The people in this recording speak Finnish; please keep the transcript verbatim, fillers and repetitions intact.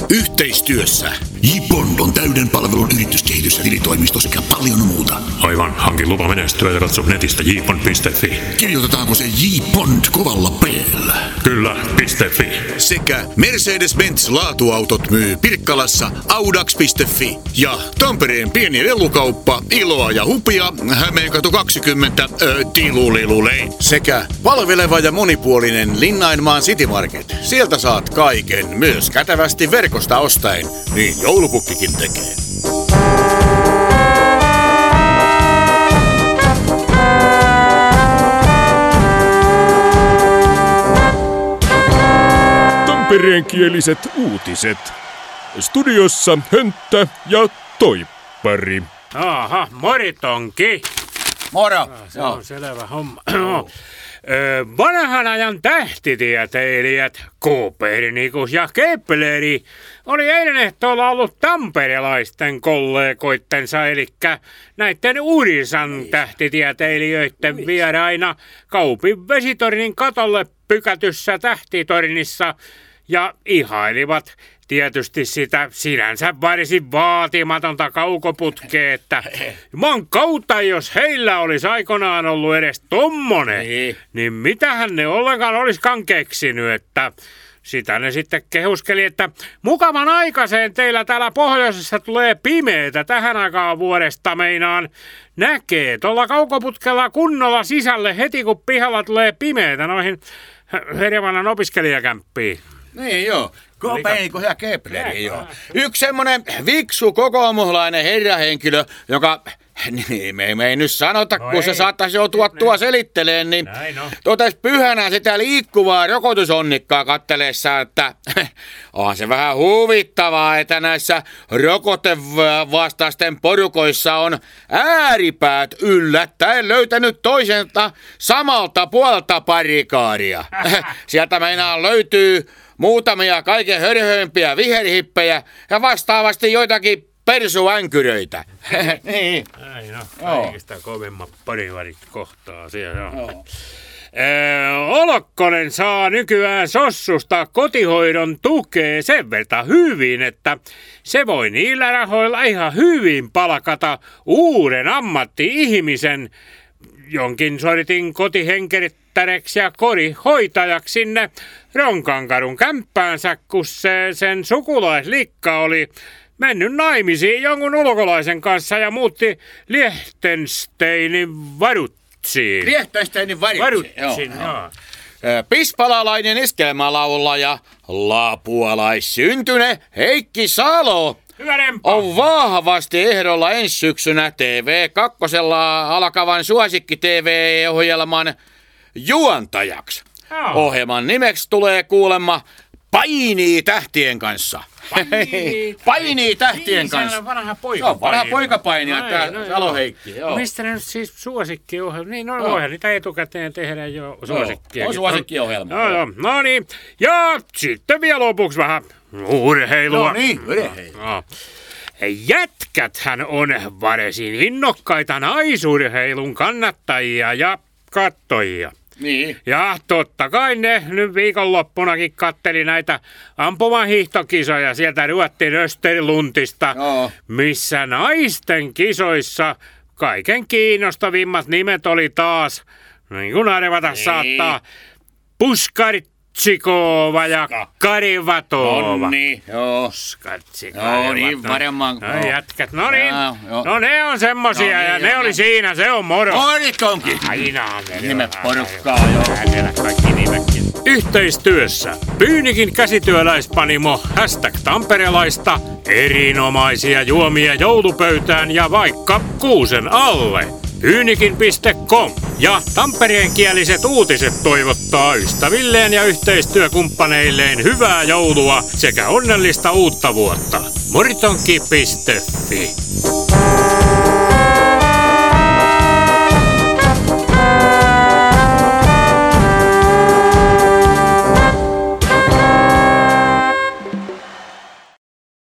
Yhteistyössä J. Bond on täyden palvelun yrityskehitys- ja tilitoimisto sekä paljon muuta. Aivan, hankin lupa menestyä ja katso netistä j bond piste f i. Kirjoitetaanko se J. Bond kovalla P:llä? Kyllä, .fi. Sekä Mercedes-Benz laatuautot myy Pirkkalassa audax piste f i. Ja Tampereen pieni lelukauppa Iloa ja Hupia Hämeenkatu kaksikymmentä ö, Tilulilulei. Sekä palveleva ja monipuolinen Linnainmaan City Market. Sieltä saat kaiken, myös kätevästi verkosta ostaen. Niin joulupukkikin tekee. Tampereenkieliset uutiset. Studiossa Hönttä ja Toippari. Aha, moritonki. Moro. Ah, se on no. selvä homma. Ö, vanhan ajan tähtitieteilijät Kopernikus ja Kepleri oli eilen ehtoolla ollut tamperelaisten kollegoittensa, eli näiden Urisan tähtitieteilijöiden vieraina Kaupin vesitornin katolle pykätyssä tähtitornissa ja ihailivat tietysti sitä sinänsä varsin vaatimatonta kaukoputkea, että maan kautta, jos heillä olisi aikanaan ollut edes tommonen, niin, niin mitähän ne ollenkaan olisikaan keksinyt, että sitä ne sitten kehuskeli, että mukavan aikaiseen teillä täällä pohjoisessa tulee pimeetä tähän aikaan vuodesta meinaan. Näkee tuolla kaukoputkella kunnolla sisälle heti kun pihalla tulee pimeetä noihin Herjamannan opiskelijakämppiin. Niin joo. Kopernikus ja Kepleri, joo. Yksi semmonen viksu kokoomuslainen herrahenkilö, joka, niin me, me ei nyt sanota, no kun ei. Se saattaisi joutua nyt, tuo selitteleen, niin no. Totes pyhänä sitä liikkuvaa rokotusonnikkaa katteleessa, että on se vähän huvittavaa, että näissä rokotevastaisten porukoissa on ääripäät yllättäen löytänyt toiselta samalta puolta parikaaria. Sieltä meinaan löytyy muutamia kaiken hörhöimpiä viherhippejä ja vastaavasti joitakin persuänkyröitä. Niin. Ai no, kaikista kovimmat parivarit kohtaa siellä. Joo. Öö, Olokkonen saa nykyään Sossusta kotihoidon tukea sen verran hyvin, että se voi niillä rahoilla ihan hyvin palkata uuden ammatti-ihmisen, jonkin soitin kotihenkerittäreksi ja kodihoitajaksi sinne Ronkankadun kämppäänsä, kun se sen sukulaislikka oli mennyt naimisiin jonkun ulkolaisen kanssa ja muutti Liechtensteinin Varutsiin. Liechtensteinin Varutsiin, Varutsin, joo. joo. Pispalalainen iskelmälaulaja, lapualaissyntyne Heikki Salo on vahvasti ehdolla ensi syksynä T V kaksi alkavan Suosikki-T V-ohjelman juontajaksi. Oh. Ohjelman nimeksi tulee kuulemma Painii tähtien kanssa. Painii, Painii tähtien niin, kanssa. Se on vanha poika. Joo, vanha poikapainija, tämä Salo Heikki. Joo. Mistä ne nyt siis suosikkiohjelma? Niin, no, no. niitä etukäteen tehdään jo suosikkia. On suosikkiohjelma. No, no, no niin. Ja sitten vielä lopuksi vähän urheilua. No niin, urheilua. No. Jätkäthän on varsin innokkaita naisurheilun kannattajia ja kattojia. Niin. Ja totta kai ne nyt viikonloppunakin katteli näitä ampumahiihtokisoja sieltä Ruotsin Österluntista, no. Missä naisten kisoissa kaiken kiinnostavimmat nimet oli taas, niin kuin arvata niin. saattaa, Puskartsikova ja Karivatova. No niin, joo. Puskartsikova. Joo, niin varmaan. No jätkät, no niin. Ja, no ne on semmosia no, niin, ja ne jo, oli no. siinä, se on moro. Moritonkin. Aina ne nimet porukkaa, joo. Kaikki nimetkin. Yhteistyössä Pyynikin käsityöläispanimo hashtag tamperelaista, erinomaisia juomia joulupöytään ja vaikka kuusen alle. Pyynikin piste com ja tampereenkieliset uutiset toivottaa ystävilleen ja yhteistyökumppaneilleen hyvää joulua sekä onnellista uutta vuotta. Moritonki piste fi